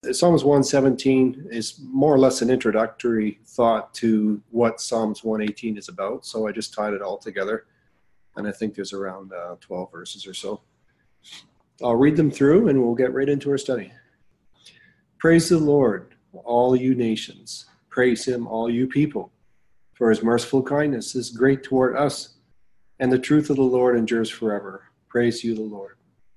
Psalms 117 is more or less an introductory thought to what Psalms 118 is about. So I just tied it all together. And I think there's around 12 verses or so. I'll read them through and we'll get right into our study. Praise the Lord, all you nations. Praise him, all you people. For his merciful kindness is great toward us, and the truth of the Lord endures forever. Praise you, the Lord.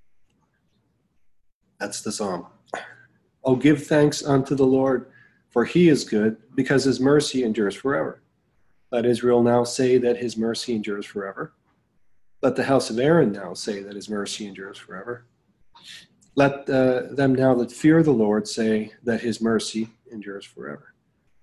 That's the psalm. Oh, give thanks unto the Lord, for he is good, because his mercy endures forever. Let Israel now say that his mercy endures forever. Let the house of Aaron now say that his mercy endures forever. Let them now that fear the Lord say that his mercy endures forever.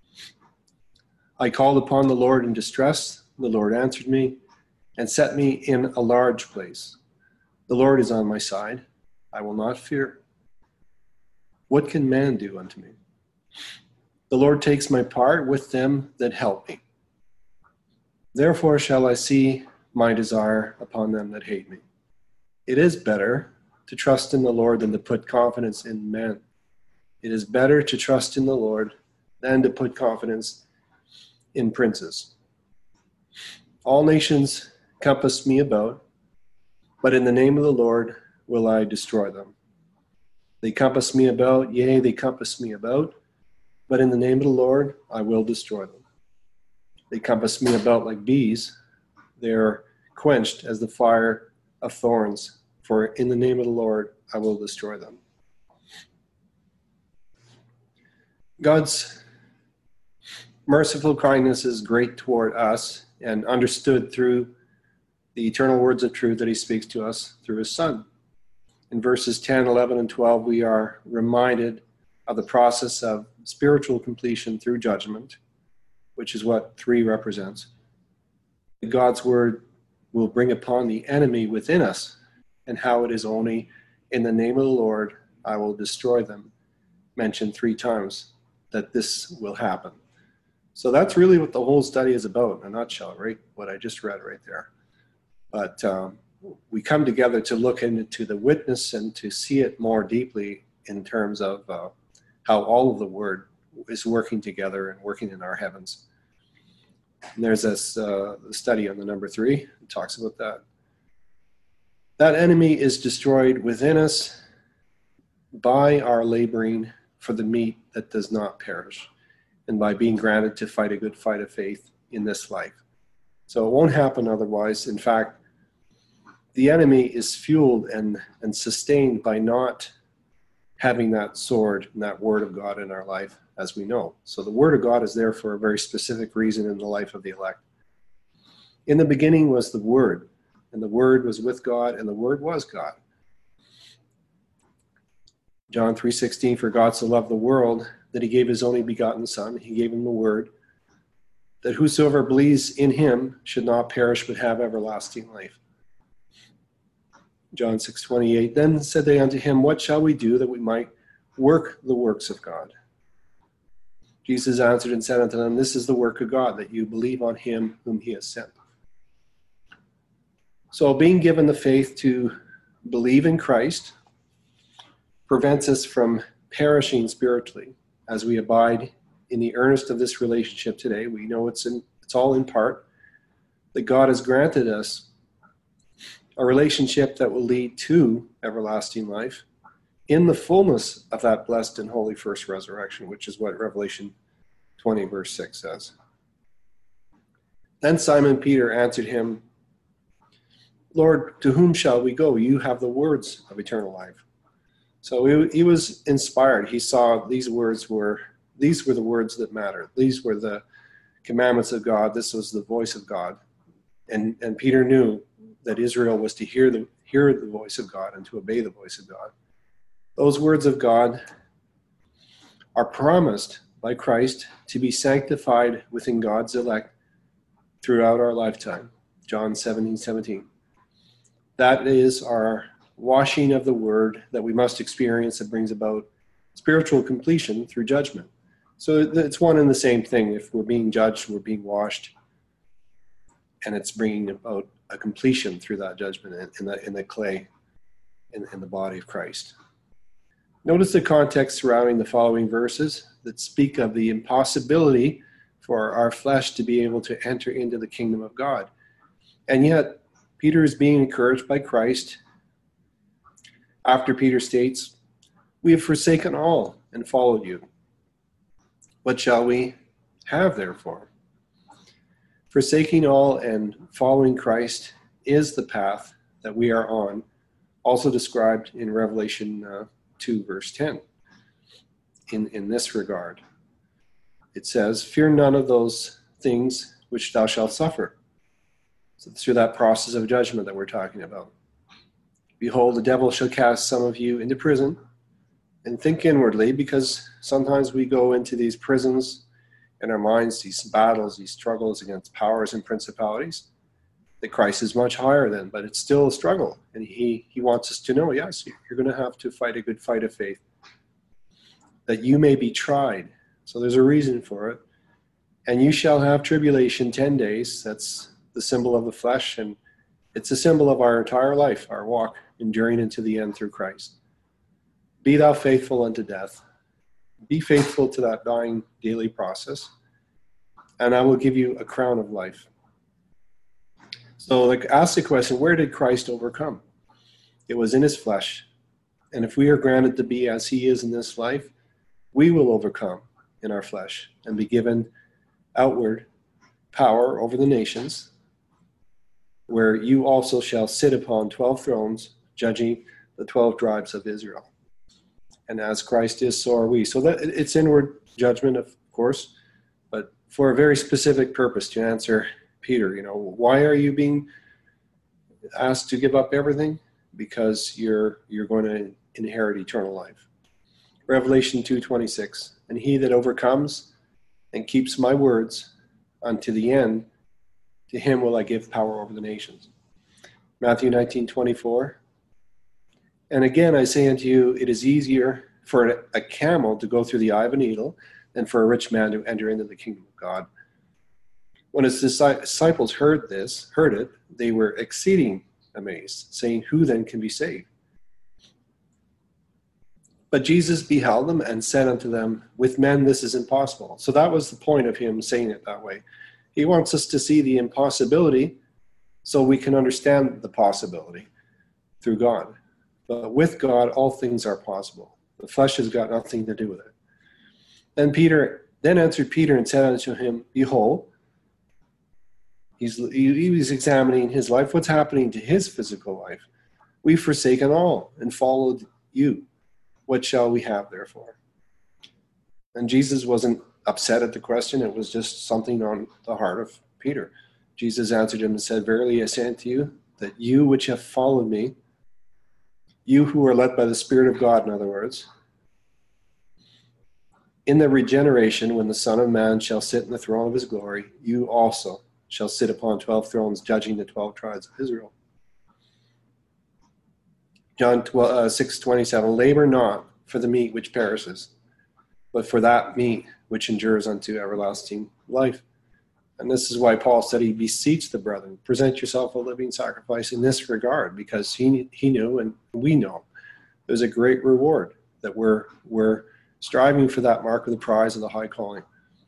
I called upon the Lord in distress. The Lord answered me and set me in a large place. The Lord is on my side. I will not fear. What can man do unto me? The Lord takes my part with them that help me. Therefore shall I see my desire upon them that hate me. It is better to trust in the Lord than to put confidence in men. It is better to trust in the Lord than to put confidence in princes. All nations compass me about, but in the name of the Lord will I destroy them. They compass me about, yea, they compass me about, but in the name of the Lord I will destroy them. They compass me about like bees. They are quenched as the fire of thorns, for in the name of the Lord I will destroy them. God's merciful kindness is great toward us and understood through the eternal words of truth that he speaks to us through his Son. In verses 10, 11, and 12, we are reminded of the process of spiritual completion through judgment, which is what 3 represents. God's word will bring upon the enemy within us, and how it is only in the name of the Lord I will destroy them, mentioned 3 times that this will happen. So that's really what the whole study is about in a nutshell, right? What I just read right there. But we come together to look into the witness and to see it more deeply in terms of how all of the word is working together and working in our heavens. And there's this study on the number 3. It talks about that. That enemy is destroyed within us by our laboring for the meat that does not perish, and by being granted to fight a good fight of faith in this life. So it won't happen otherwise. In fact, the enemy is fueled and sustained by not having that sword and that word of God in our life, as we know. So the word of God is there for a very specific reason in the life of the elect. In the beginning was the Word, and the Word was with God, and the Word was God. John 3:16, for God so loved the world that he gave his only begotten Son. He gave him the Word, that whosoever believes in him should not perish but have everlasting life. John 6:28, then said they unto him, what shall we do that we might work the works of God? Jesus answered and said unto them, this is the work of God, that you believe on him whom he has sent. So being given the faith to believe in Christ prevents us from perishing spiritually as we abide in the earnest of this relationship today. We know it's all in part that God has granted us a relationship that will lead to everlasting life in the fullness of that blessed and holy first resurrection, which is what Revelation 20 verse 6 says. Then Simon Peter answered him, Lord, to whom shall we go? You have the words of eternal life. So he was inspired. He saw these were the words that mattered. These were the commandments of God. This was the voice of God. And Peter knew that Israel was to hear the voice of God and to obey the voice of God. Those words of God are promised by Christ to be sanctified within God's elect throughout our lifetime. John 17:17. That is our washing of the word that we must experience that brings about spiritual completion through judgment. So it's one and the same thing. If we're being judged, we're being washed, and it's bringing about a completion through that judgment in the clay, in the body of Christ. Notice the context surrounding the following verses that speak of the impossibility for our flesh to be able to enter into the kingdom of God. And yet, Peter is being encouraged by Christ after Peter states, "We have forsaken all and followed you. What shall we have, therefore?" Forsaking all and following Christ is the path that we are on, also described in Revelation 2, verse 10. In this regard, it says, "Fear none of those things which thou shalt suffer." So through that process of judgment that we're talking about. "Behold, the devil shall cast some of you into prison," and think inwardly, because sometimes we go into these prisons in our minds, these battles, these struggles against powers and principalities, that Christ is much higher than, but it's still a struggle. And he wants us to know, yes, you're going to have to fight a good fight of faith, that you may be tried. So there's a reason for it. "And you shall have tribulation 10 days. That's the symbol of the flesh, and it's a symbol of our entire life, our walk, enduring into the end through Christ. Be thou faithful unto death." Be faithful to that dying daily process, and I will give you a crown of life. So ask the question, where did Christ overcome? It was in his flesh. And if we are granted to be as he is in this life, we will overcome in our flesh and be given outward power over the nations, where you also shall sit upon 12 thrones, judging the 12 tribes of Israel. And as Christ is, so are we. So that it's inward judgment, of course, but for a very specific purpose, to answer Peter, why are you being asked to give up everything? Because you're going to inherit eternal life. Revelation 2:26, "And he that overcomes and keeps my words unto the end, to him will I give power over the nations." Matthew 19:24, "And again I say unto you, it is easier for a camel to go through the eye of a needle than for a rich man to enter into the kingdom of God." When his disciples heard it, they were exceeding amazed, saying, "Who then can be saved?" But Jesus beheld them and said unto them, "With men this is impossible." So that was the point of him saying it that way. He wants us to see the impossibility so we can understand the possibility through God. But with God, all things are possible. The flesh has got nothing to do with it. Then answered Peter and said unto him, "Behold," he was examining his life. What's happening to his physical life? "We've forsaken all and followed you. What shall we have, therefore?" And Jesus wasn't upset at the question. It was just something on the heart of Peter. Jesus answered him and said, "Verily I say unto you, that you which have followed me, you who are led by the Spirit of God," in other words, "in the regeneration, when the Son of Man shall sit in the throne of his glory, you also shall sit upon 12 thrones, judging the 12 tribes of Israel." John 6:27, "Labor not for the meat which perishes, but for that meat which endures unto everlasting life." And this is why Paul said he beseeched the brethren, present yourself a living sacrifice in this regard, because he knew, and we know, there's a great reward, that we're striving for that mark of the prize of the high calling,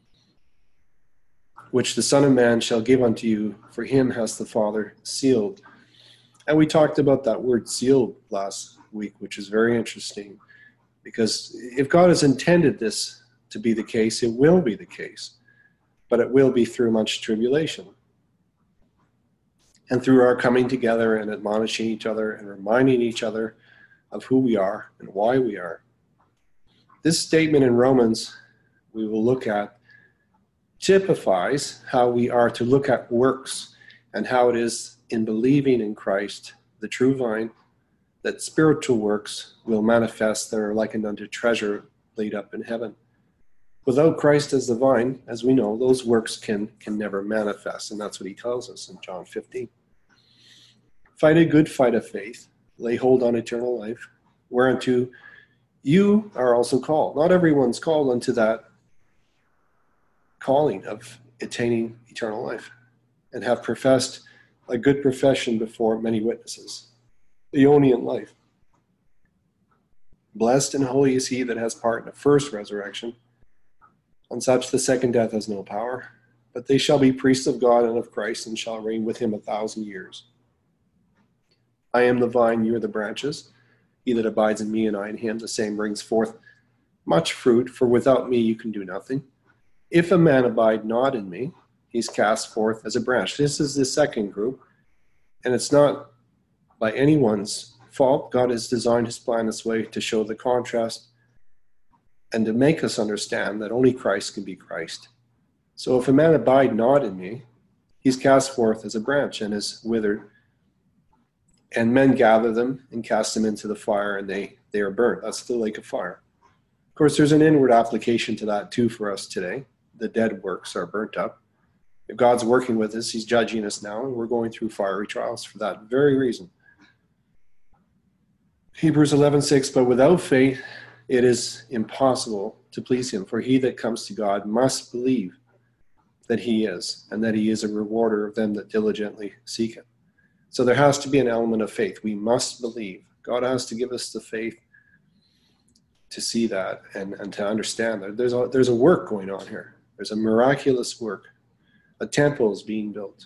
which the Son of Man shall give unto you, for him has the Father sealed. And we talked about that word sealed last week, which is very interesting, because if God has intended this to be the case, it will be the case, but it will be through much tribulation. And through our coming together and admonishing each other and reminding each other of who we are and why we are. This statement in Romans we will look at typifies how we are to look at works, and how it is in believing in Christ, the true vine, that spiritual works will manifest that are likened unto treasure laid up in heaven. Without Christ as the vine, as we know, those works can never manifest, and that's what he tells us in John 15. "Fight a good fight of faith, lay hold on eternal life, whereunto you are also called." Not everyone's called unto that calling of attaining eternal life, and have professed a good profession before many witnesses. Aeonian life. Blessed and holy is he that has part in the first resurrection. On such the second death has no power, but they shall be priests of God and of Christ, and shall reign with him 1,000 years. I am the vine, you are the branches. He that abides in me and I in him, the same brings forth much fruit, for without me you can do nothing. If a man abide not in me, he's cast forth as a branch. This is the second group, and it's not by anyone's fault. God has designed his plan this way to show the contrast and to make us understand that only Christ can be Christ. So if a man abide not in me, he's cast forth as a branch and is withered. And men gather them and cast them into the fire, and they are burnt. That's the lake of fire. Of course, there's an inward application to that too for us today. The dead works are burnt up. If God's working with us, he's judging us now, and we're going through fiery trials for that very reason. Hebrews 11:6, but without faith it is impossible to please him, for he that comes to God must believe that he is, and that he is a rewarder of them that diligently seek him. So there has to be an element of faith. We must believe. God has to give us the faith to see that and to understand that there's a work going on here. There's a miraculous work. A temple is being built.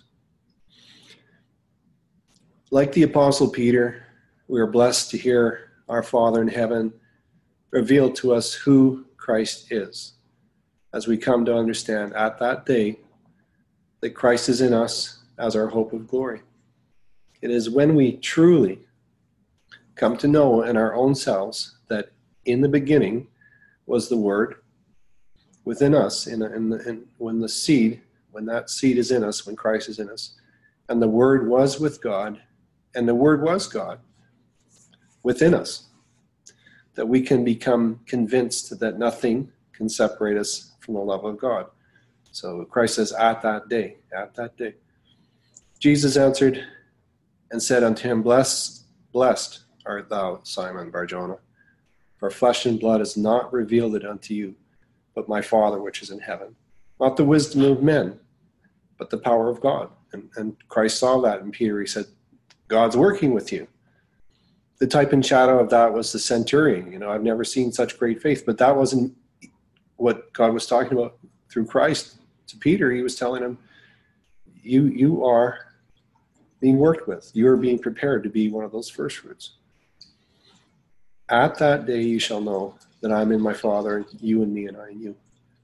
Like the Apostle Peter, we are blessed to hear our Father in heaven reveal to us who Christ is, as we come to understand at that day that Christ is in us as our hope of glory. It is when we truly come to know in our own selves that in the beginning was the Word within us, when that seed is in us, when Christ is in us, and the Word was with God, and the Word was God within us, that we can become convinced that nothing can separate us from the love of God. So Christ says, at that day. Jesus answered and said unto him, Blessed art thou, Simon Bar-Jonah, for flesh and blood has not revealed it unto you, but my Father which is in heaven. Not the wisdom of men, but the power of God. And Christ saw that in Peter. He said, God's working with you. The type and shadow of that was the centurion. I've never seen such great faith, but that wasn't what God was talking about through Christ to Peter. He was telling him, you are being worked with. You are being prepared to be one of those first fruits. At that day you shall know that I am in my Father, and you in me, and I in you.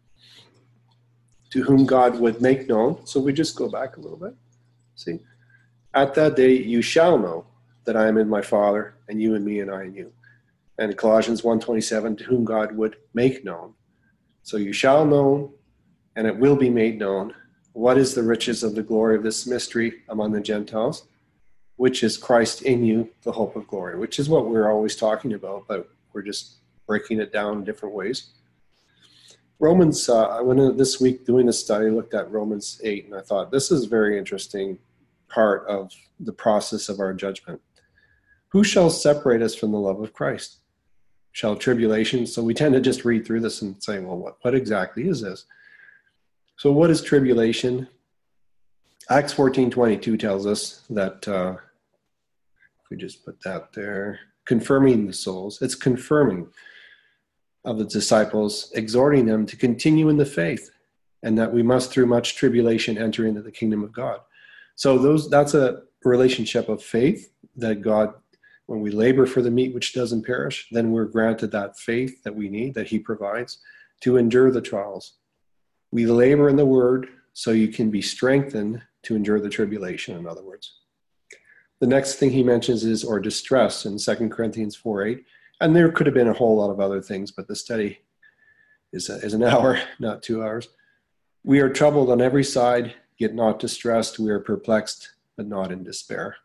To whom God would make known. So we just go back a little bit. See? At that day you shall know that I am in my Father, and you in me, and I in you. And Colossians 1:27, to whom God would make known. So you shall know, and it will be made known, what is the riches of the glory of this mystery among the Gentiles, which is Christ in you, the hope of glory, which is what we're always talking about, but we're just breaking it down in different ways. Romans, I went this week doing this study, looked at Romans 8, and I thought, this is a very interesting part of the process of our judgment. Who shall separate us from the love of Christ? Shall tribulation? So we tend to just read through this and say, well, what exactly is this? So what is tribulation? Acts 14:22 tells us that, if we just put that there, confirming the souls. It's confirming of the disciples, exhorting them to continue in the faith, and that we must through much tribulation enter into the kingdom of God. So that's a relationship of faith that God, when we labor for the meat which doesn't perish, then we're granted that faith that we need, that he provides, to endure the trials. We labor in the word so you can be strengthened to endure the tribulation, in other words. The next thing he mentions is, or distress, in 2 Corinthians 4:8. And there could have been a whole lot of other things, but the study is an hour, not 2 hours. We are troubled on every side, yet not distressed. We are perplexed, but not in despair.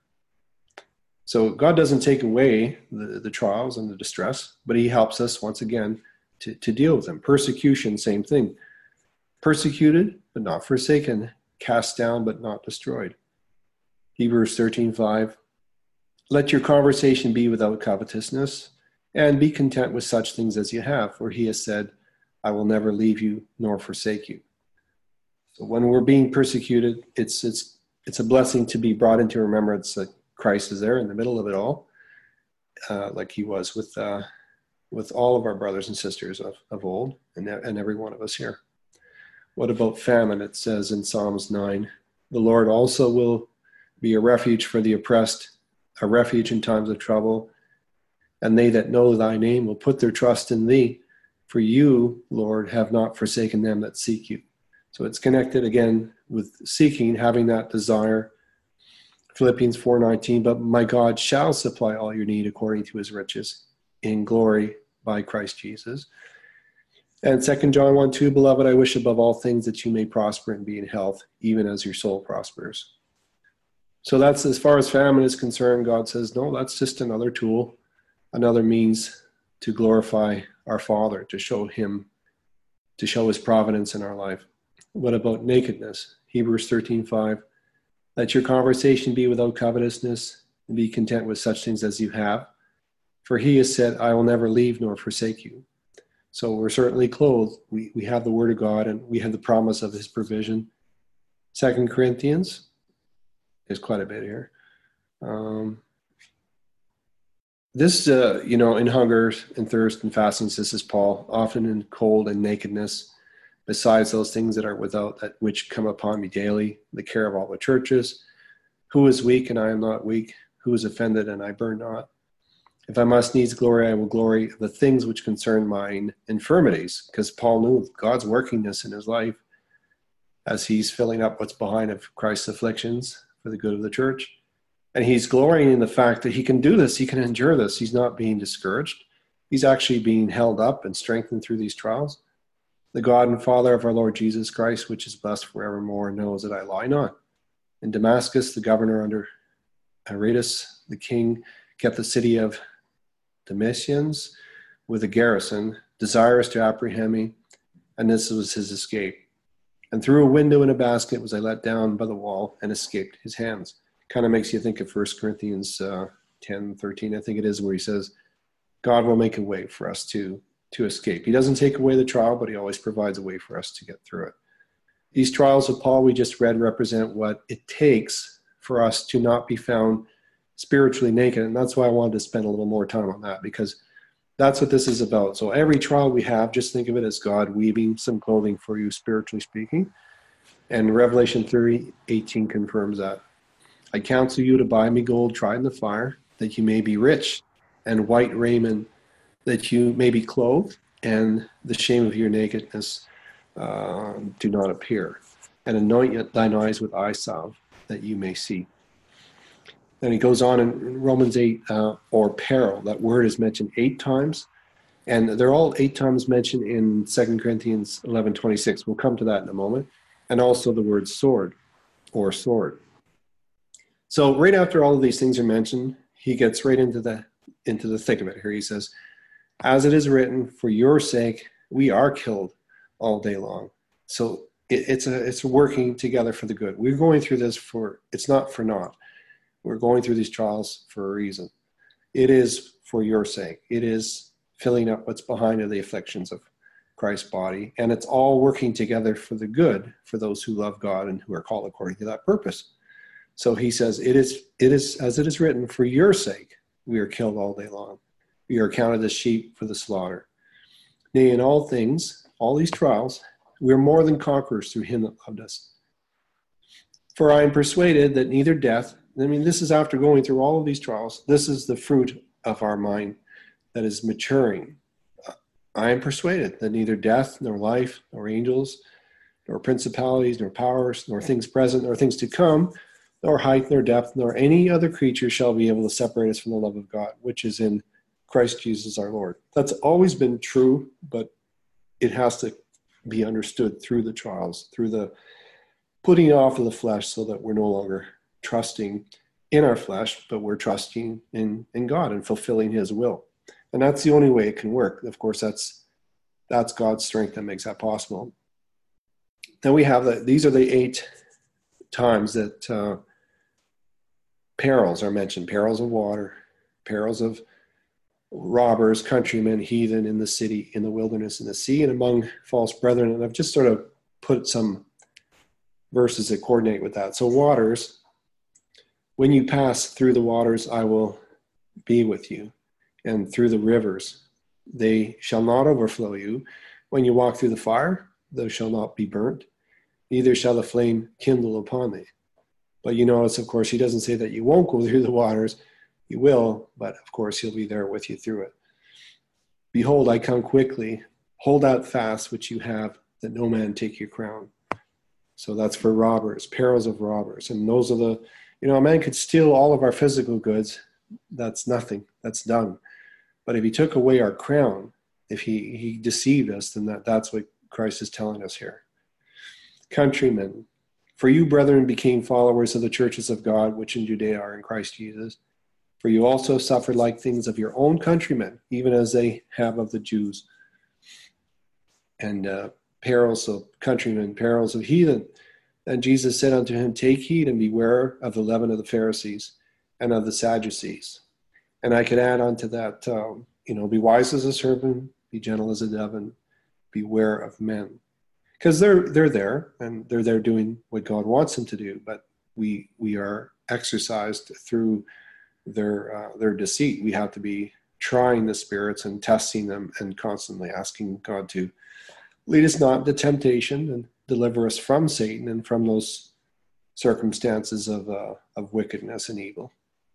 So God doesn't take away the trials and the distress, but he helps us, once again, to deal with them. Persecution, same thing. Persecuted, but not forsaken. Cast down, but not destroyed. Hebrews 13:5. Let your conversation be without covetousness, and be content with such things as you have, for he has said, I will never leave you nor forsake you. So when we're being persecuted, it's a blessing to be brought into remembrance that Christ is there in the middle of it all, like he was with with all of our brothers and sisters of old and every one of us here. What about famine? It says in Psalms 9, the Lord also will be a refuge for the oppressed, a refuge in times of trouble. And they that know thy name will put their trust in thee. For you, Lord, have not forsaken them that seek you. So it's connected again with seeking, having that desire. Philippians 4:19, but my God shall supply all your need according to his riches in glory by Christ Jesus. And 2 John 1:2, beloved, I wish above all things that you may prosper and be in health, even as your soul prospers. So that's, as far as famine is concerned, God says, no, that's just another tool, another means to glorify our Father, to show his providence in our life. What about nakedness? Hebrews 13:5, let your conversation be without covetousness, and be content with such things as you have. For he has said, I will never leave nor forsake you. So we're certainly clothed. We have the word of God, and we have the promise of his provision. 2 Corinthians, there's quite a bit here. In hunger and thirst and fastings, this is Paul, often in cold and nakedness, besides those things that are without, that which come upon me daily, the care of all the churches. Who is weak and I am not weak? Who is offended and I burn not? If I must needs glory, I will glory of the things which concern mine infirmities, because Paul knew God's workingness in his life as he's filling up what's behind of Christ's afflictions for the good of the church. And he's glorying in the fact that he can do this, he can endure this. He's not being discouraged. He's actually being held up and strengthened through these trials. The God and Father of our Lord Jesus Christ, which is blessed forevermore, knows that I lie not. In Damascus, the governor under Aretas, the king, kept the city of Damascus with a garrison, desirous to apprehend me, and this was his escape. And through a window in a basket was I let down by the wall and escaped his hands. Kind of makes you think of 1 Corinthians 10:13, I think it is, where he says, God will make a way for us to escape. He doesn't take away the trial, but he always provides a way for us to get through it. These trials of Paul we just read represent what it takes for us to not be found spiritually naked. And that's why I wanted to spend a little more time on that, because that's what this is about. So every trial we have, just think of it as God weaving some clothing for you, spiritually speaking. And Revelation 3:18 confirms that. I counsel you to buy me gold tried in the fire, that you may be rich, and white raiment, that you may be clothed, and the shame of your nakedness do not appear. And anoint thine eyes with eye salve, that you may see. Then he goes on in Romans 8, or peril. That word is mentioned 8 times, and they're all 8 times mentioned in 2 Corinthians 11:26. We'll come to that in a moment. And also the word sword, or sword. So right after all of these things are mentioned, he gets right into the thick of it. Here he says, as it is written, for your sake, we are killed all day long. So it's working together for the good. We're going through this it's not for naught. We're going through these trials for a reason. It is for your sake. It is filling up what's behind of the afflictions of Christ's body. And it's all working together for the good for those who love God and who are called according to that purpose. So he says, it is as it is written, for your sake, we are killed all day long. We are counted as sheep for the slaughter. Nay, in all things, all these trials, we are more than conquerors through him that loved us. For I am persuaded that neither death, this is after going through all of these trials, this is the fruit of our mind that is maturing. I am persuaded that neither death, nor life, nor angels, nor principalities, nor powers, nor things present, nor things to come, nor height, nor depth, nor any other creature shall be able to separate us from the love of God, which is in Christ Jesus our Lord. That's always been true, but it has to be understood through the trials, through the putting off of the flesh, so that we're no longer trusting in our flesh, but we're trusting in God and fulfilling his will. And that's the only way it can work. Of course, that's God's strength that makes that possible. Then we have these are the 8 times that perils are mentioned. Perils of water, perils of robbers, countrymen, heathen in the city, in the wilderness, in the sea, and among false brethren. And I've just sort of put some verses that coordinate with that. So waters, when you pass through the waters, I will be with you. And through the rivers, They shall not overflow you. When you walk through the fire, thou shalt not be burnt, neither shall the flame kindle upon thee. But you notice, of course, he doesn't say that you won't go through the waters. You will, but of course, he'll be there with you through it. Behold, I come quickly. Hold out fast which you have, that no man take your crown. So that's for robbers, perils of robbers. And those are the, a man could steal all of our physical goods. That's nothing. That's done. But if he took away our crown, if he deceived us, then that's what Christ is telling us here. Countrymen, for you, brethren, became followers of the churches of God, which in Judea are in Christ Jesus. For you also suffered like things of your own countrymen, even as they have of the Jews. And perils of countrymen, perils of heathen. And Jesus said unto him, take heed and beware of the leaven of the Pharisees and of the Sadducees. And I could add on to that, be wise as a serpent, be gentle as a dove, and beware of men. Because they're there, and they're there doing what God wants them to do, but we are exercised through their deceit. We have to be trying the spirits and testing them and constantly asking God to lead us not into temptation and deliver us from Satan and from those circumstances of wickedness and evil.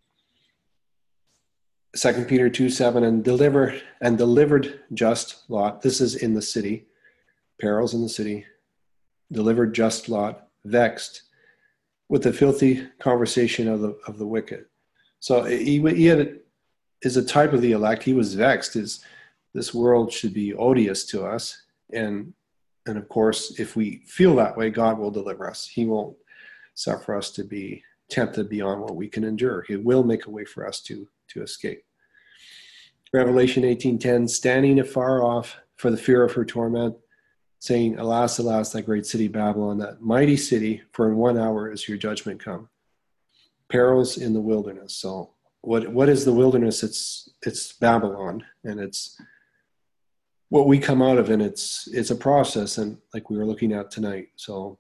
2 Peter 2:7, and delivered just Lot. This is in the city, perils in the city. Delivered just Lot, vexed with the filthy conversation of the wicked. So he is a type of the elect. He was vexed. This world should be odious to us. And of course, if we feel that way, God will deliver us. He won't suffer us to be tempted beyond what we can endure. He will make a way for us to escape. Revelation 18:10, standing afar off for the fear of her torment, saying, alas, alas, that great city Babylon, that mighty city, for in 1 hour is your judgment come. Perils in the wilderness. So what is the wilderness? It's Babylon, and it's what we come out of, and it's a process, and like we were looking at tonight. So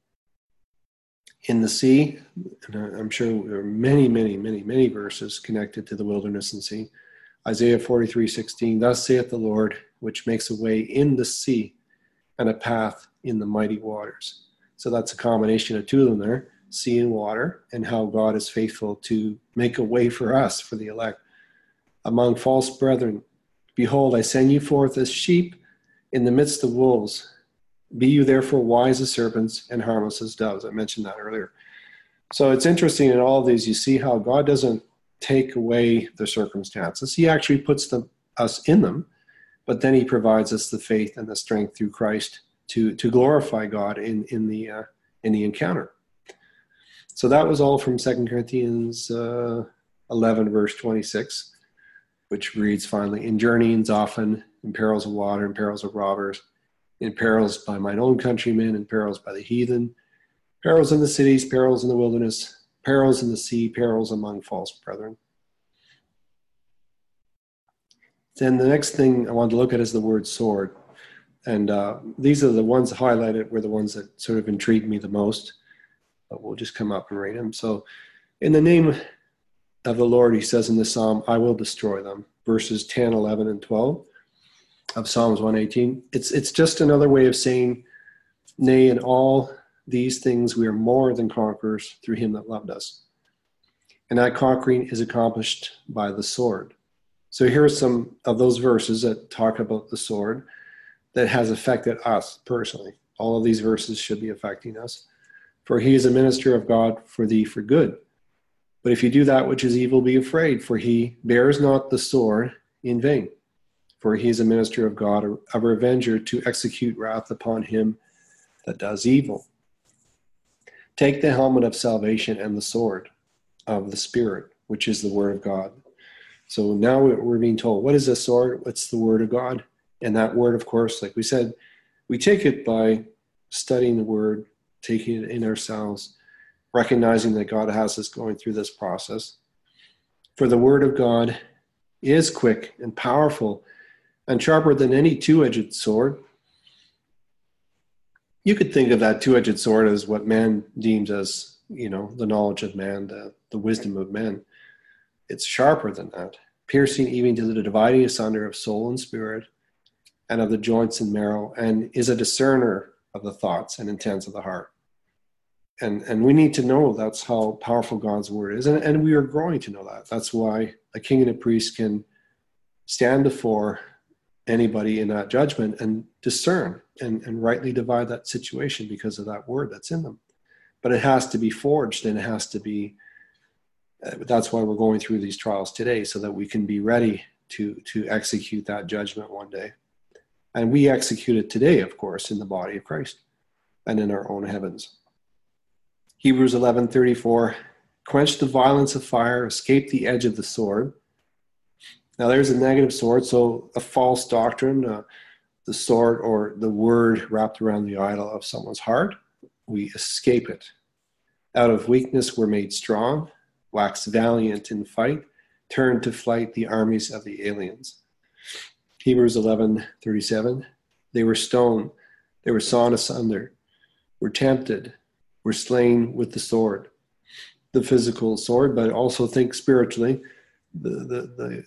in the sea, and I'm sure there are many, many, many, many verses connected to the wilderness and sea. Isaiah 43:16, thus saith the Lord, which makes a way in the sea and a path in the mighty waters. So that's a combination of two of them there, sea and water, and how God is faithful to make a way for us, for the elect. Among false brethren, behold, I send you forth as sheep in the midst of wolves. Be you therefore wise as serpents and harmless as doves. I mentioned that earlier. So it's interesting in all of these, you see how God doesn't take away the circumstances. He actually puts us in them, but then he provides us the faith and the strength through Christ to glorify God in the encounter. So that was all from 2 Corinthians 11, verse 26, which reads finally, in journeyings often, in perils of water, in perils of robbers, in perils by mine own countrymen, in perils by the heathen, perils in the cities, perils in the wilderness, perils in the sea, perils among false brethren. Then the next thing I want to look at is the word sword. And these are the ones highlighted were the ones that sort of intrigued me the most. But we'll just come up and read them. So in the name of the Lord, he says in the psalm, I will destroy them. Verses 10, 11, and 12 of Psalms 118. It's just another way of saying, nay, in all these things we are more than conquerors through him that loved us. And that conquering is accomplished by the sword. So here are some of those verses that talk about the sword that has affected us personally. All of these verses should be affecting us. For he is a minister of God for thee for good. But if you do that which is evil, be afraid, for he bears not the sword in vain. For he is a minister of God, a revenger to execute wrath upon him that does evil. Take the helmet of salvation and the sword of the Spirit, which is the word of God. So now we're being told, what is a sword? What's the word of God? And that word, of course, like we said, we take it by studying the word, taking it in ourselves, recognizing that God has us going through this process. For the word of God is quick and powerful and sharper than any two-edged sword. You could think of that two-edged sword as what man deems as, the knowledge of man, the wisdom of men. It's sharper than that. piercing even to the dividing asunder of soul and spirit, and of the joints and marrow, and is a discerner of the thoughts and intents of the heart. And we need to know that's how powerful God's word is. And we are growing to know that. That's why a king and a priest can stand before anybody in that judgment and discern and rightly divide that situation because of that word that's in them. But it has to be forged, and it has to be, that's why we're going through these trials today, so that we can be ready to execute that judgment one day. And we execute it today, of course, in the body of Christ and in our own heavens. Hebrews 11:34, quench the violence of fire, escape the edge of the sword. Now there's a negative sword, so a false doctrine, the sword or the word wrapped around the idol of someone's heart. We escape it. Out of weakness we're made strong, wax valiant in fight, turn to flight the armies of the aliens. Hebrews 11:37, they were stoned, they were sawn asunder, were tempted, were slain with the sword, the physical sword, but also think spiritually. Well,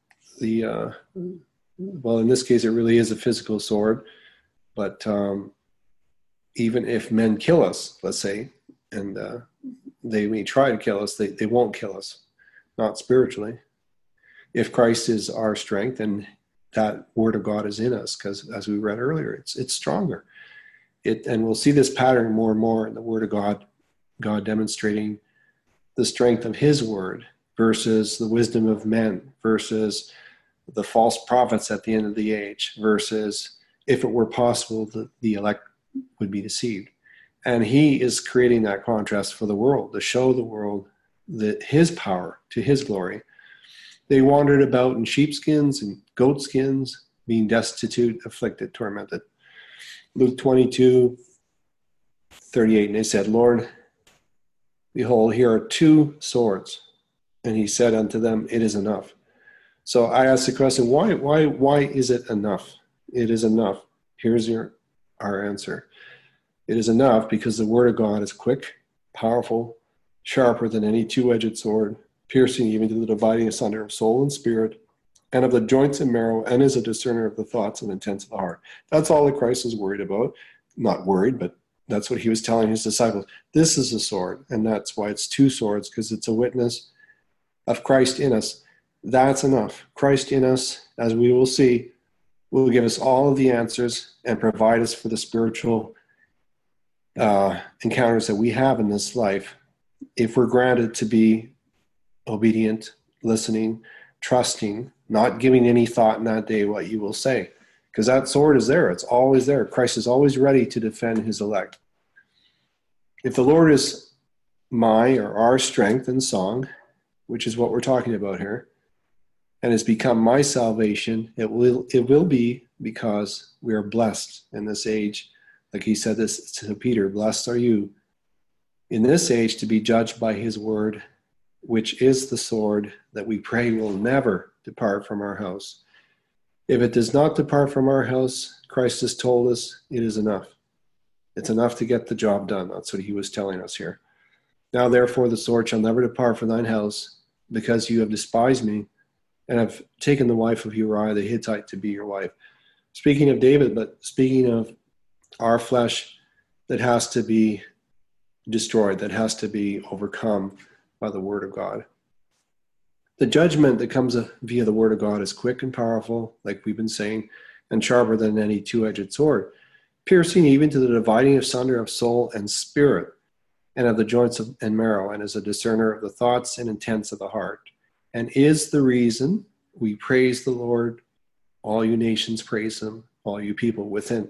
in this case, it really is a physical sword, but even if men kill us, let's say, and they may try to kill us, they won't kill us, not spiritually. If Christ is our strength and that word of God is in us, because as we read earlier, it's stronger. And we'll see this pattern more and more in the word of God demonstrating the strength of his word versus the wisdom of men, versus the false prophets at the end of the age, versus if it were possible that the elect would be deceived. And he is creating that contrast for the world, to show the world that his power to his glory. They wandered about in sheepskins and goatskins, being destitute, afflicted, tormented. Luke 22:38, and they said, Lord, behold, here are 2 swords. And he said unto them, it is enough. So I asked the question, why is it enough? It is enough. Here's our answer. It is enough because the word of God is quick, powerful, sharper than any 2-edged sword, piercing even to the dividing asunder of soul and spirit, and of the joints and marrow, and is a discerner of the thoughts and intents of the heart. That's all that Christ was worried about. Not worried, but that's what he was telling his disciples. This is a sword, and that's why it's 2 swords, because it's a witness of Christ in us. That's enough. Christ in us, as we will see, will give us all of the answers and provide us for the spiritual encounters that we have in this life, if we're granted to be obedient, listening, trusting, not giving any thought in that day what you will say. Because that sword is there. It's always there. Christ is always ready to defend his elect. If the Lord is my or our strength and song, which is what we're talking about here, and has become my salvation, it will be because we are blessed in this age. Like he said this to Peter, blessed are you in this age to be judged by his word, which is the sword that we pray will never depart from our house. If it does not depart from our house, Christ has told us it is enough. It's enough to get the job done. That's what he was telling us here. Now, therefore, the sword shall never depart from thine house, because you have despised me, and have taken the wife of Uriah the Hittite to be your wife. Speaking of David, but speaking of our flesh that has to be destroyed, that has to be overcome by the word of God. The judgment that comes via the word of God is quick and powerful, like we've been saying, and sharper than any 2-edged sword, piercing even to the dividing asunder of soul and spirit, and of the joints and marrow, and is a discerner of the thoughts and intents of the heart, and is the reason we praise the Lord. All you nations praise him, all you people within.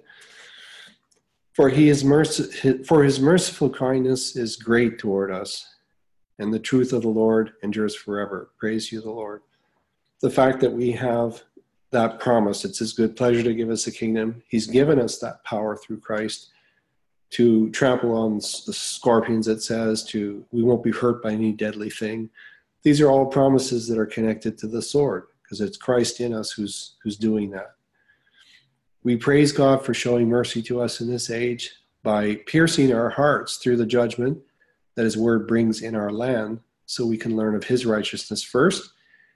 For his merciful kindness is great toward us, and the truth of the Lord endures forever. Praise you, the Lord. The fact that we have that promise, it's his good pleasure to give us a kingdom. He's given us that power through Christ to trample on the scorpions, it says, we won't be hurt by any deadly thing. These are all promises that are connected to the sword, because it's Christ in us who's doing that. We praise God for showing mercy to us in this age by piercing our hearts through the judgment that his word brings in our land, so we can learn of his righteousness first,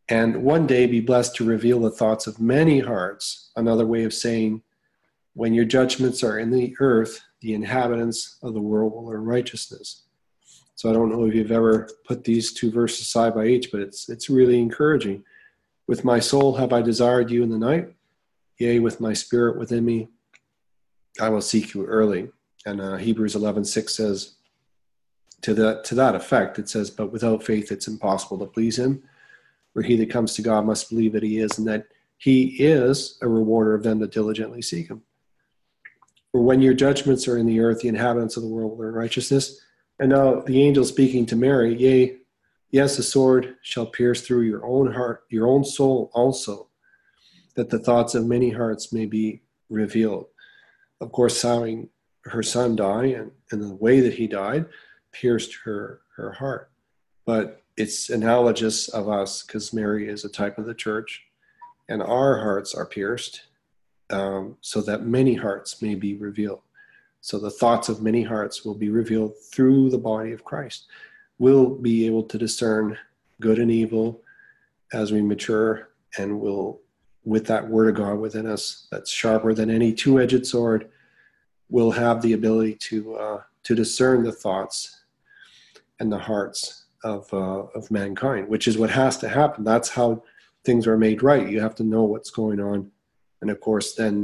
and one day be blessed to reveal the thoughts of many hearts. Another way of saying, when your judgments are in the earth, the inhabitants of the world will learn righteousness. So I don't know if you've ever put these two verses side by each, but it's really encouraging. With my soul have I desired you in the night. Yea, with my spirit within me, I will seek you early. And Hebrews 11:6 says, to that effect, it says, but without faith it's impossible to please him. For he that comes to God must believe that he is, and that he is a rewarder of them that diligently seek him. For when your judgments are in the earth, the inhabitants of the world will learn righteousness. And now the angel speaking to Mary, yea, yes, a sword shall pierce through your own heart, your own soul also, that the thoughts of many hearts may be revealed. Of course, having her son die and the way that he died pierced her heart. But it's analogous of us, because Mary is a type of the church, and our hearts are pierced so that many hearts may be revealed. So the thoughts of many hearts will be revealed through the body of Christ. We'll be able to discern good and evil as we mature, and will, with that word of God within us that's sharper than any two-edged sword, we'll have the ability to discern the thoughts and the hearts of mankind, which is what has to happen. That's how things are made right. You have to know what's going on, and of course, then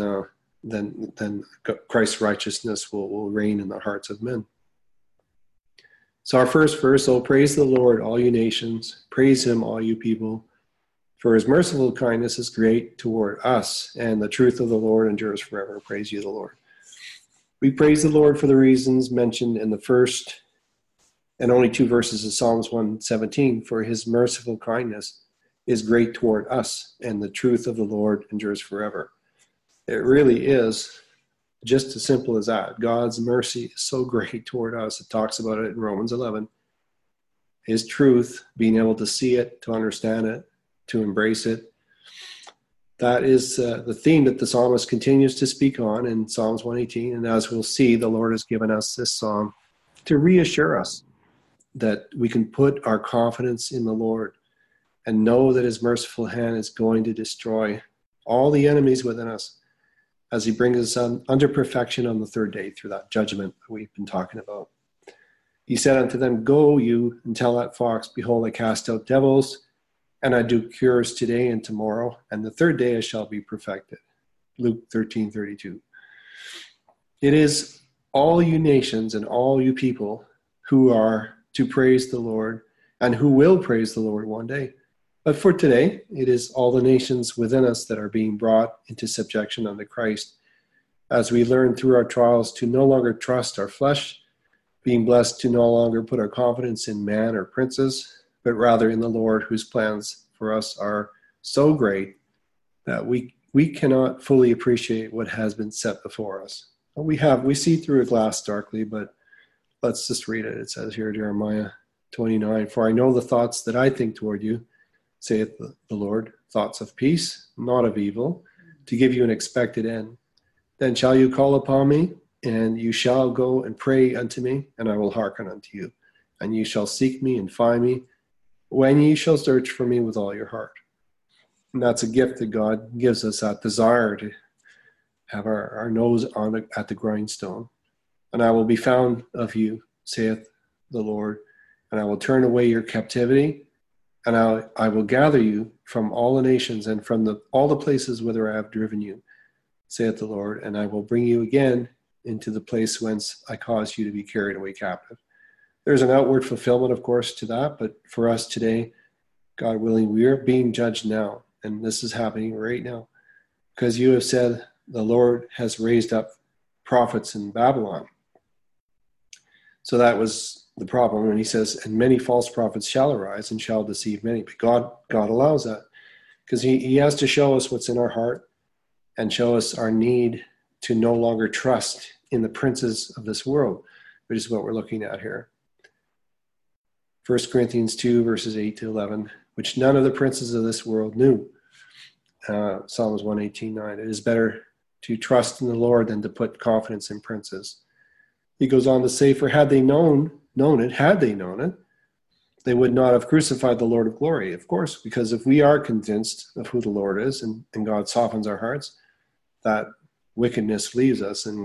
Christ's righteousness will reign in the hearts of men. So our first verse, oh, praise the Lord, all you nations. Praise him, all you people. For his merciful kindness is great toward us, and the truth of the Lord endures forever. Praise you, the Lord. We praise the Lord for the reasons mentioned in the first and only two verses of Psalms 117. For his merciful kindness is great toward us, and the truth of the Lord endures forever. It really is just as simple as that. God's mercy is so great toward us. It talks about it in Romans 11. His truth, being able to see it, to understand it, to embrace it. That is the theme that the psalmist continues to speak on in Psalms 118. And as we'll see, the Lord has given us this psalm to reassure us that we can put our confidence in the Lord and know that his merciful hand is going to destroy all the enemies within us, as he brings us under perfection on the third day through that judgment that we've been talking about. He said unto them, go you and tell that fox, behold, I cast out devils, and I do cures today and tomorrow, and the third day I shall be perfected. Luke 13:32. It is all you nations and all you people who are to praise the Lord, and who will praise the Lord one day. But for today, it is all the nations within us that are being brought into subjection unto Christ, as we learn through our trials to no longer trust our flesh, being blessed to no longer put our confidence in man or princes, but rather in the Lord, whose plans for us are so great that we cannot fully appreciate what has been set before us. We see through a glass darkly, but let's just read it. It says here, Jeremiah 29, for I know the thoughts that I think toward you, saith the Lord, thoughts of peace, not of evil, to give you an expected end. Then shall you call upon me, and you shall go and pray unto me, and I will hearken unto you. And you shall seek me and find me, when ye shall search for me with all your heart. And that's a gift that God gives us, that desire to have our nose at the grindstone. And I will be found of you, saith the Lord, and I will turn away your captivity, and I will gather you from all the nations and from all the places whither I have driven you, saith the Lord, and I will bring you again into the place whence I caused you to be carried away captive. There's an outward fulfillment, of course, to that, but for us today, God willing, we are being judged now, and this is happening right now, because you have said the Lord has raised up prophets in Babylon. So that was the problem. And he says, and many false prophets shall arise and shall deceive many. But God allows that, because he has to show us what's in our heart and show us our need to no longer trust in the princes of this world, which is what we're looking at here. 1 Corinthians 2, verses 8 to 11, which none of the princes of this world knew. Psalms 118:9. It is better to trust in the Lord than to put confidence in princes. He goes on to say, for had they known it, they would not have crucified the Lord of glory, of course, because if we are convinced of who the Lord is and God softens our hearts, that wickedness leaves us and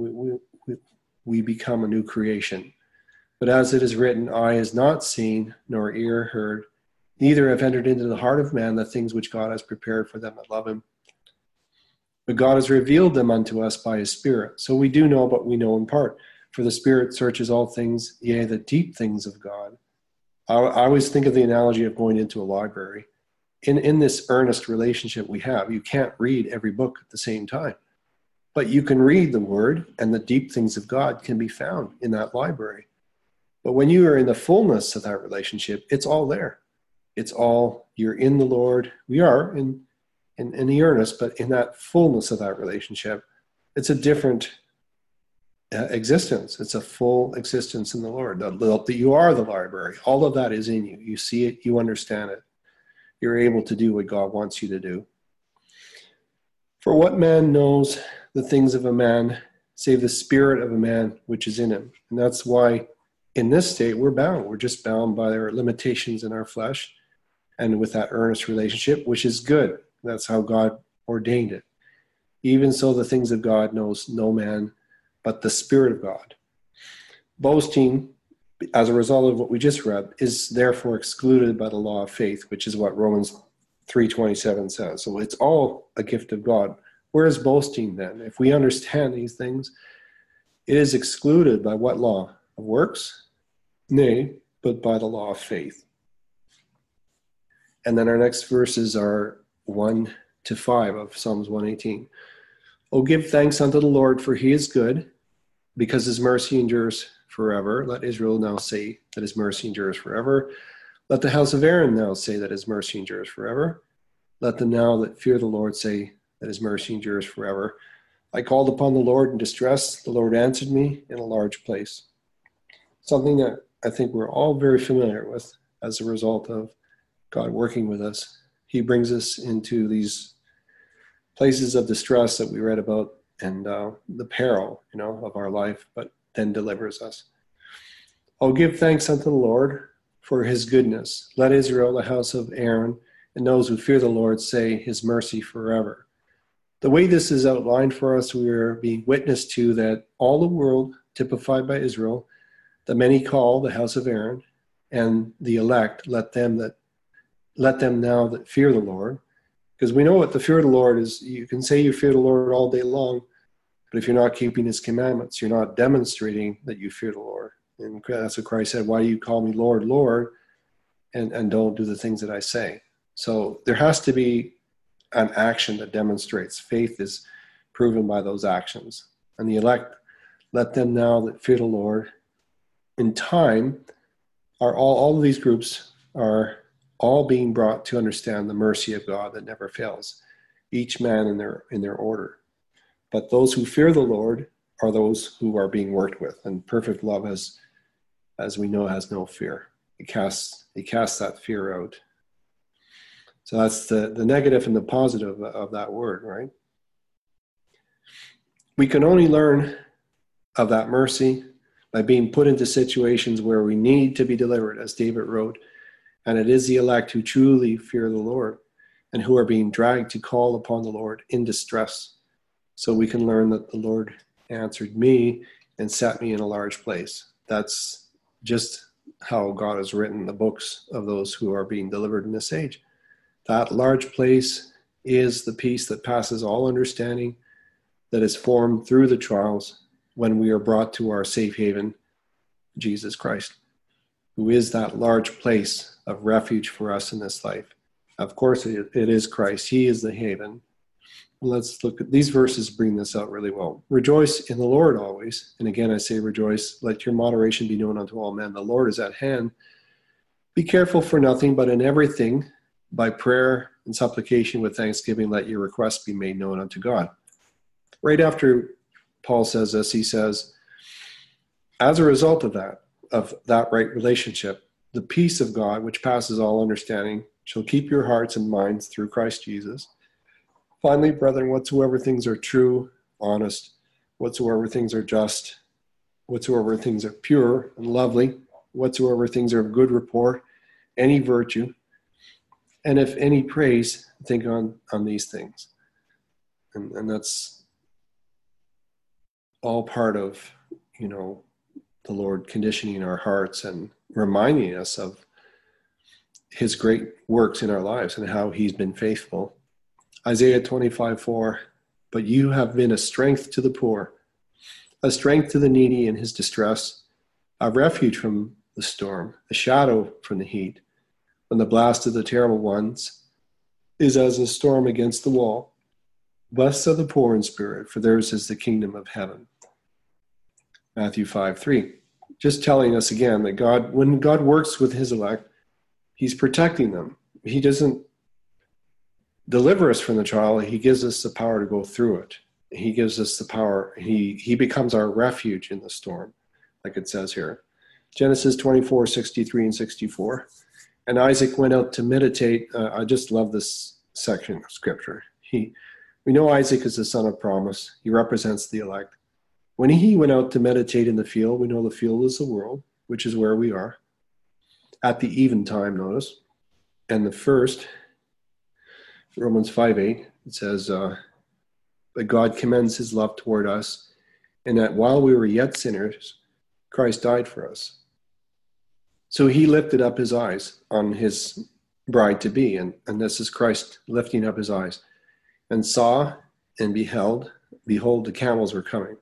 we become a new creation. But as it is written, eye has not seen, nor ear heard, neither have entered into the heart of man the things which God has prepared for them that love him. But God has revealed them unto us by his Spirit. So we do know, but we know in part. For the Spirit searches all things, yea, the deep things of God. I always think of the analogy of going into a library. In this earnest relationship we have, you can't read every book at the same time. But you can read the Word, and the deep things of God can be found in that library. But when you are in the fullness of that relationship, it's all there. It's all, you're in the Lord. We are in the earnest, but in that fullness of that relationship, it's a different existence. It's a full existence in the Lord. That you are the library. All of that is in you. You see it, you understand it. You're able to do what God wants you to do. For what man knows the things of a man, save the spirit of a man which is in him? And that's why in this state we're bound. We're just bound by our limitations in our flesh and with that earnest relationship, which is good. That's how God ordained it. Even so, the things of God knows no man but the Spirit of God. Boasting, as a result of what we just read, is therefore excluded by the law of faith, which is what Romans 3:27 says. So it's all a gift of God. Where is boasting then? If we understand these things, it is excluded by what law? Of works? Nay, but by the law of faith. And then our next verses are 1 to 5 of Psalms 118. O give thanks unto the Lord, for he is good, because his mercy endures forever. Let Israel now say that his mercy endures forever. Let the house of Aaron now say that his mercy endures forever. Let them now that fear the Lord say that his mercy endures forever. I called upon the Lord in distress. The Lord answered me in a large place. Something that I think we're all very familiar with as a result of God working with us. He brings us into these places of distress that we read about and the peril, of our life, but then delivers us. Oh, give thanks unto the Lord for his goodness. Let Israel, the house of Aaron, and those who fear the Lord say his mercy forever. The way this is outlined for us, we are being witness to that all the world, typified by Israel, the many call the house of Aaron, and the elect, let them now that fear the Lord. Because we know what the fear of the Lord is. You can say you fear the Lord all day long, but if you're not keeping his commandments, you're not demonstrating that you fear the Lord. And that's what Christ said, why do you call me Lord, Lord, and don't do the things that I say? So there has to be an action that demonstrates. Faith is proven by those actions. And the elect, let them now that fear the Lord. In time, all of these groups are all being brought to understand the mercy of God that never fails, each man in their order. But those who fear the Lord are those who are being worked with, and perfect love, as we know, has no fear. It casts that fear out. So that's the negative and the positive of that word, right? We can only learn of that mercy by being put into situations where we need to be delivered, as David wrote. And it is the elect who truly fear the Lord and who are being dragged to call upon the Lord in distress. So we can learn that the Lord answered me and set me in a large place. That's just how God has written the books of those who are being delivered in this age. That large place is the peace that passes all understanding, that is formed through the trials when we are brought to our safe haven, Jesus Christ, who is that large place of refuge for us in this life. Of course, it is Christ. He is the haven. Let's look at these verses, bring this out really well. Rejoice in the Lord always. And again, I say rejoice. Let your moderation be known unto all men. The Lord is at hand. Be careful for nothing, but in everything, by prayer and supplication with thanksgiving, let your requests be made known unto God. Right after Paul says this, he says, as a result of that right relationship, the peace of God, which passes all understanding, shall keep your hearts and minds through Christ Jesus. Finally, brethren, whatsoever things are true, honest, whatsoever things are just, whatsoever things are pure and lovely, whatsoever things are of good report, any virtue, and if any praise, think on these things. And that's all part of, the Lord conditioning our hearts and reminding us of his great works in our lives and how he's been faithful. Isaiah 25:4, but you have been a strength to the poor, a strength to the needy in his distress, a refuge from the storm, a shadow from the heat, when the blast of the terrible ones is as a storm against the wall. Blessed are the poor in spirit, for theirs is the kingdom of heaven. Matthew 5:3, just telling us again that when God works with his elect, he's protecting them. He doesn't deliver us from the trial. He gives us the power to go through it. He gives us the power. He becomes our refuge in the storm, like it says here. Genesis 24:63 and 64. And Isaac went out to meditate. I just love this section of scripture. We know Isaac is the son of promise. He represents the elect. When he went out to meditate in the field, we know the field is the world, which is where we are. At the eventime, notice. And the first, Romans 5:8, it says, that God commends his love toward us, and that while we were yet sinners, Christ died for us. So he lifted up his eyes on his bride-to-be, and this is Christ lifting up his eyes, and saw and behold, the camels were coming.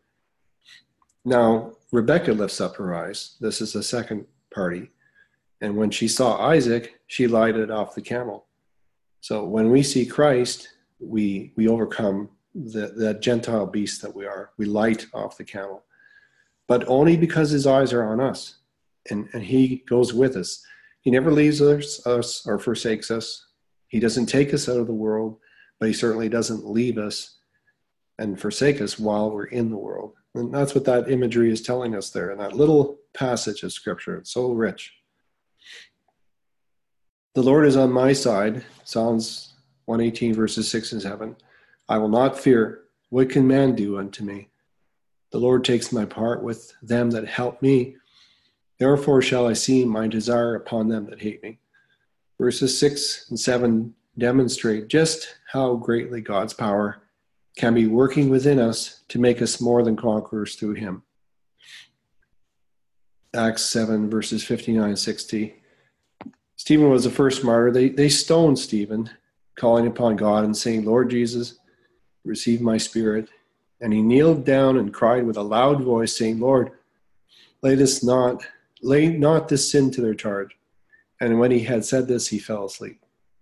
Now, Rebekah lifts up her eyes. This is the second party. And when she saw Isaac, she lighted off the camel. So when we see Christ, we overcome the Gentile beast that we are. We light off the camel. But only because his eyes are on us. And he goes with us. He never leaves us or forsakes us. He doesn't take us out of the world, but he certainly doesn't leave us and forsake us while we're in the world. And that's what that imagery is telling us there in that little passage of scripture. It's so rich. The Lord is on my side, Psalms 118, verses 6 and 7. I will not fear. What can man do unto me? The Lord takes my part with them that help me. Therefore shall I see my desire upon them that hate me. Verses 6 and 7 demonstrate just how greatly God's power can be working within us to make us more than conquerors through him. Acts 7, verses 59-60. Stephen was the first martyr. They stoned Stephen, calling upon God and saying, Lord Jesus, receive my spirit. And he kneeled down and cried with a loud voice, saying, Lord, lay not this sin to their charge. And when he had said this, he fell asleep.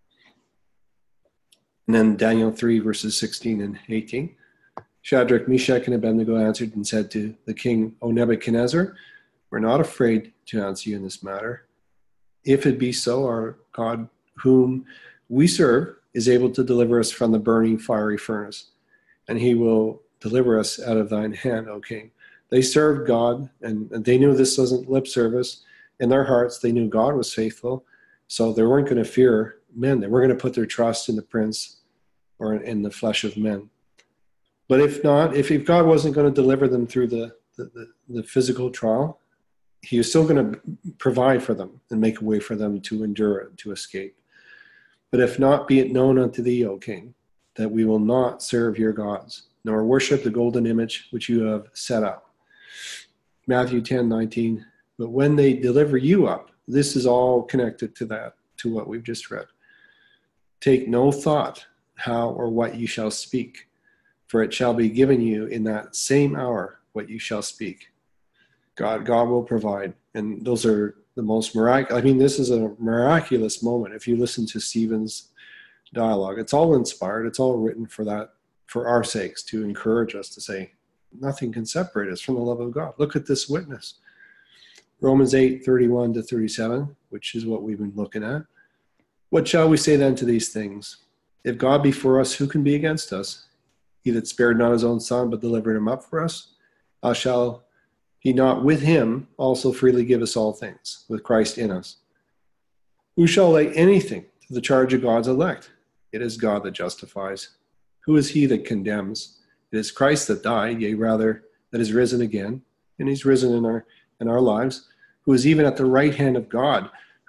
And then Daniel 3, verses 16 and 18. Shadrach, Meshach, and Abednego answered and said to the king, O Nebuchadnezzar, we're not afraid to answer you in this matter. If it be so, our God, whom we serve, is able to deliver us from the burning fiery furnace, and he will deliver us out of thine hand, O king. They served God, and they knew this wasn't lip service. In their hearts, they knew God was faithful, so they weren't going to fear men. They weren't going to put their trust in the prince or in the flesh of men. But if not, if God wasn't going to deliver them through the physical trial, he was still going to provide for them and make a way for them to endure it, to escape. But if not, be it known unto thee, O king, that we will not serve your gods, nor worship the golden image which you have set up. Matthew 10:19. But when they deliver you up, this is all connected to that, to what we've just read. Take no thought how or what you shall speak, for it shall be given you in that same hour what you shall speak. God will provide. And those are the most miraculous. I mean, this is a miraculous moment. If you listen to Stephen's dialogue, it's all inspired. It's all written for that, for our sakes, to encourage us to say, nothing can separate us from the love of God. Look at this witness. Romans 8:31-37, which is what we've been looking at. What shall we say then to these things? If God be for us, who can be against us? He that spared not his own son, but delivered him up for us, how shall he not with him also freely give us all things, with Christ in us? Who shall lay anything to the charge of God's elect? It is God that justifies. Who is he that condemns? It is Christ that died, yea, rather, that is risen again, and he's risen in our lives, who is even at the right hand of God,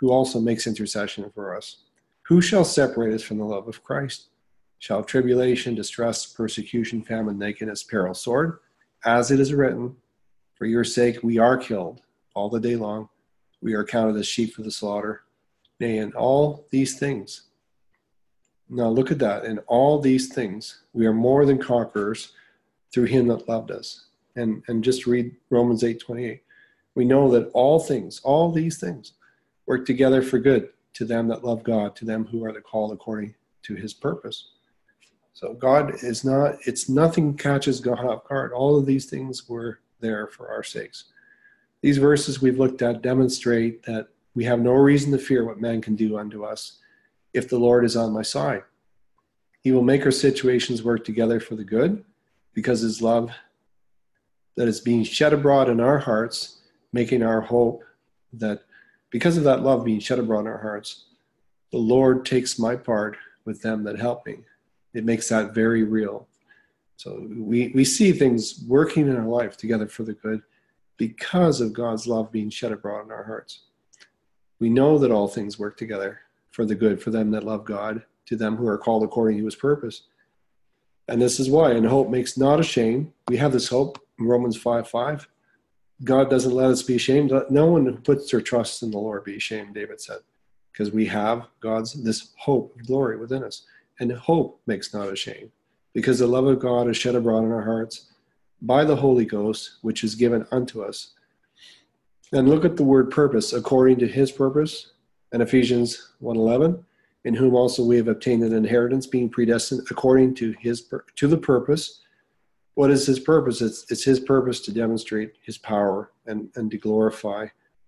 who also makes intercession for us. Who shall separate us from the love of Christ? Shall tribulation, distress, persecution, famine, nakedness, peril, sword? As it is written, for your sake we are killed all the day long. We are counted as sheep for the slaughter. Nay, in all these things. Now look at that. In all these things, we are more than conquerors through him that loved us. And just read Romans 8:28. We know that all these things, work together for good to them that love God, to them who are the called according to his purpose. So God is not, it's nothing catches God off guard. All of these things were there for our sakes. These verses we've looked at demonstrate that we have no reason to fear what man can do unto us if the Lord is on my side. He will make our situations work together for the good because his love that is being shed abroad in our hearts, making our hope that because of that love being shed abroad in our hearts, the Lord takes my part with them that help me. It makes that very real. So we see things working in our life together for the good because of God's love being shed abroad in our hearts. We know that all things work together for the good for them that love God, to them who are called according to his purpose. And this is why, and hope makes not ashamed. We have this hope in Romans 5:5. God doesn't let us be ashamed. Let no one who puts their trust in the Lord be ashamed, David said, because we have this hope of glory within us. And hope makes not ashamed, because the love of God is shed abroad in our hearts by the Holy Ghost, which is given unto us. And look at the word purpose, according to his purpose, in Ephesians 1:11, in whom also we have obtained an inheritance, being predestined according to the purpose. What is his purpose? It's his purpose to demonstrate his power and to glorify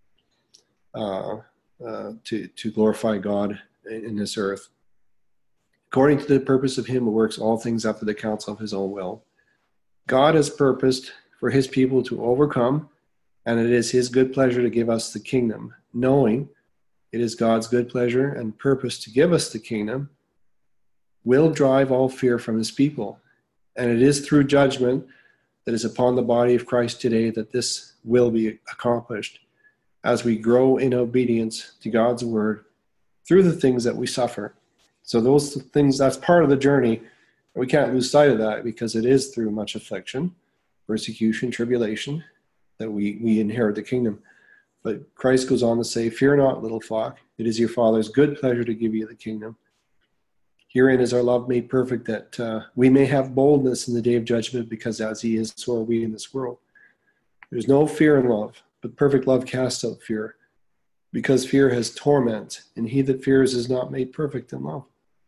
to glorify God in this earth. According to the purpose of him who works all things after the counsel of his own will. God has purposed for his people to overcome, and it is his good pleasure to give us the kingdom, knowing it is God's good pleasure and purpose to give us the kingdom, will drive all fear from his people. And it is through judgment that is upon the body of Christ today that this will be accomplished as we grow in obedience to God's word through the things that we suffer. So those things, that's part of the journey. We can't lose sight of that because it is through much affliction, persecution, tribulation, that we inherit the kingdom. But Christ goes on to say, fear not, little flock. It is your Father's good pleasure to give you the kingdom. Herein is our love made perfect, that we may have boldness in the day of judgment, because as he is, so are we in this world. There's no fear in love, but perfect love casts out fear, because fear has torment, and he that fears is not made perfect in love.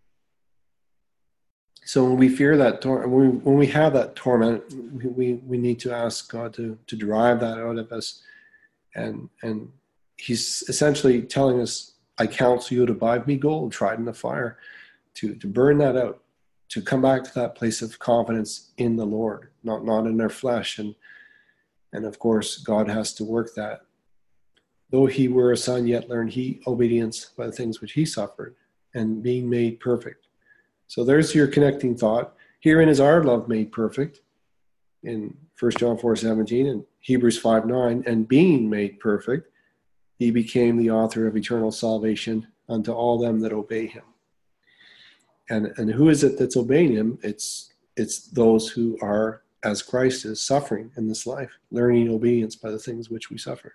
So when we fear that, when we have that torment, we need to ask God to drive that out of us. And he's essentially telling us, I counsel you to buy me gold tried in the fire, to burn that out, to come back to that place of confidence in the Lord, not in our flesh. And of course, God has to work that. Though he were a son, yet learned he obedience by the things which he suffered, and being made perfect. So there's your connecting thought. Herein is our love made perfect, in 1 John 4:17 and Hebrews 5:9, and being made perfect, he became the author of eternal salvation unto all them that obey him. And who is it that's obeying him? It's those who are, as Christ is, suffering in this life, learning obedience by the things which we suffer.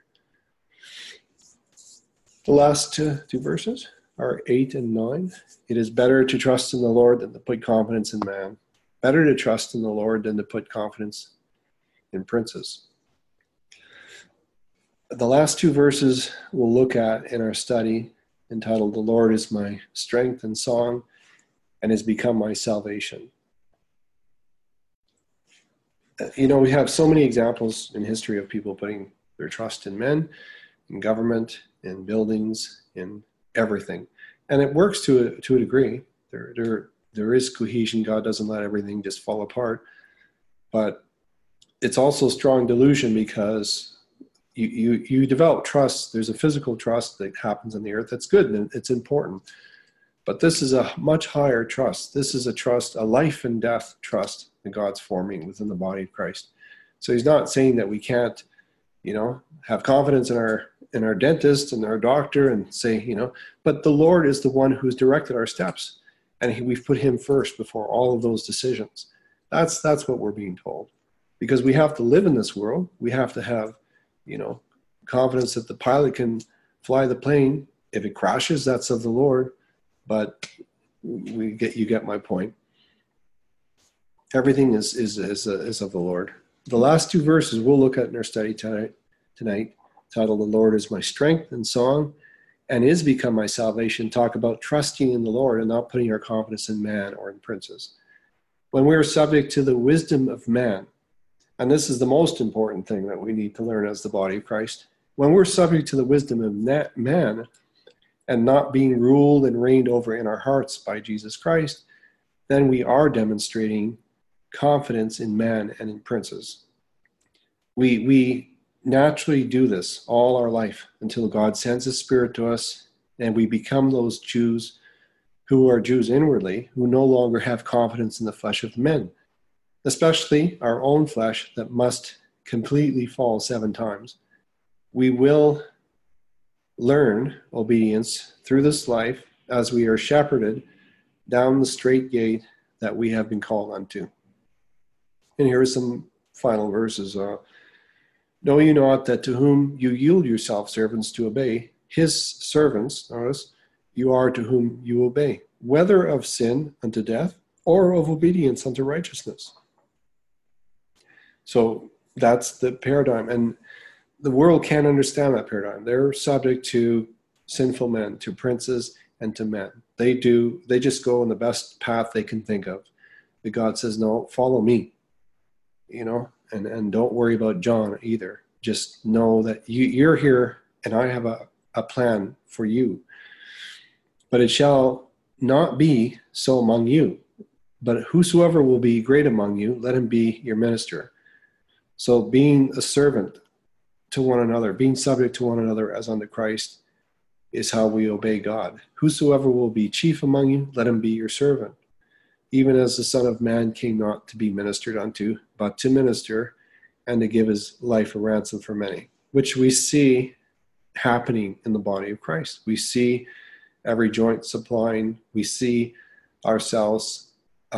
The last two verses are 8 and 9. It is better to trust in the Lord than to put confidence in man. Better to trust in the Lord than to put confidence in princes. The last two verses we'll look at in our study, entitled, The Lord is my strength and song, and has become my salvation. You know, we have so many examples in history of people putting their trust in men, in government, in buildings, in everything. And it works to a degree. There is cohesion. God doesn't let everything just fall apart. But it's also strong delusion, because you develop trust. There's a physical trust that happens on the earth. That's good and it's important. But this is a much higher trust. This is a trust, a life and death trust that God's forming within the body of Christ. So he's not saying that we can't, have confidence in and our dentist and our doctor and say, but the Lord is the one who's directed our steps. And we've put him first before all of those decisions. That's what we're being told. Because we have to live in this world. We have to have, confidence that the pilot can fly the plane. If it crashes, that's of the Lord. But you get my point. Everything is of the Lord. The last two verses we'll look at in our study tonight, titled "The Lord is my strength and song, and is become my salvation," talk about trusting in the Lord and not putting our confidence in man or in princes. When we are subject to the wisdom of man, and this is the most important thing that we need to learn as the body of Christ, when we're subject to the wisdom of man and not being ruled and reigned over in our hearts by Jesus Christ, then we are demonstrating confidence in man and in princes. We naturally do this all our life until God sends his Spirit to us and we become those Jews who are Jews inwardly, who no longer have confidence in the flesh of men, especially our own flesh that must completely fall 7 times. We will learn obedience through this life as we are shepherded down the straight gate that we have been called unto. And here are some final verses. Know you not that to whom you yield yourself servants to obey, his servants, notice, you are to whom you obey, whether of sin unto death or of obedience unto righteousness. So that's the paradigm. And the world can't understand that paradigm. They're subject to sinful men, to princes, and to men. They just go in the best path they can think of. But God says, no, follow me, and don't worry about John either. Just know that you're here and I have a plan for you. But it shall not be so among you. But whosoever will be great among you, let him be your minister. So being a servant to one another, being subject to one another as unto Christ, is how we obey God. Whosoever will be chief among you, let him be your servant. Even as the Son of Man came not to be ministered unto, but to minister and to give his life a ransom for many, which we see happening in the body of Christ. We see every joint supplying. We see ourselves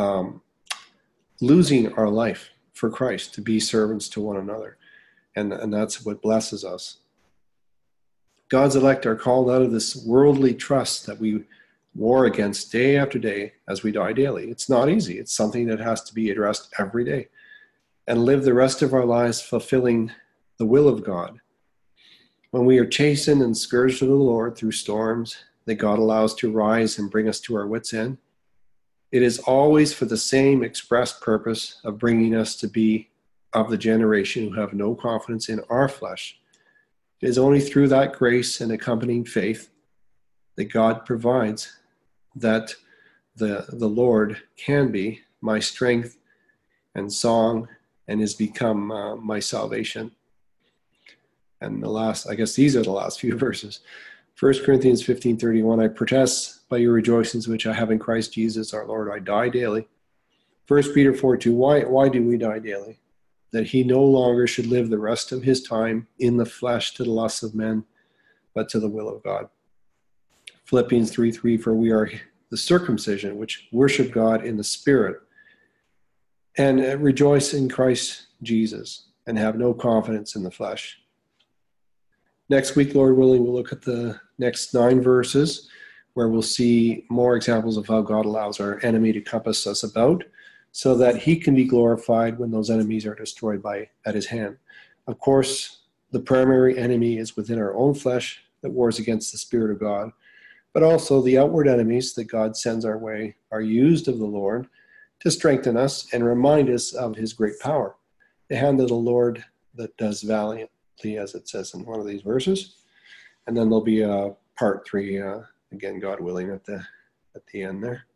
losing our life for Christ to be servants to one another. And that's what blesses us. God's elect are called out of this worldly trust that we war against day after day as we die daily. It's not easy. It's something that has to be addressed every day and live the rest of our lives fulfilling the will of God. When we are chastened and scourged of the Lord through storms that God allows to rise and bring us to our wits' end, it is always for the same express purpose of bringing us to be of the generation who have no confidence in our flesh. It is only through that grace and accompanying faith that God provides that the Lord can be my strength and song and is become my salvation. And these are the last few verses. 1 Corinthians 15:31, I protest by your rejoicings which I have in Christ Jesus our Lord, I die daily. 1 Peter 4:2, why do we die daily? That he no longer should live the rest of his time in the flesh to the lusts of men, but to the will of God. Philippians 3:3, for we are the circumcision which worship God in the Spirit and rejoice in Christ Jesus and have no confidence in the flesh. Next week, Lord willing, we'll look at the next 9 verses where we'll see more examples of how God allows our enemy to compass us about so that he can be glorified when those enemies are destroyed at his hand. Of course, the primary enemy is within our own flesh that wars against the Spirit of God, but also the outward enemies that God sends our way are used of the Lord to strengthen us and remind us of his great power. The hand of the Lord that does valiantly, as it says in one of these verses. And then there'll be a part 3, again, God willing, at the end there.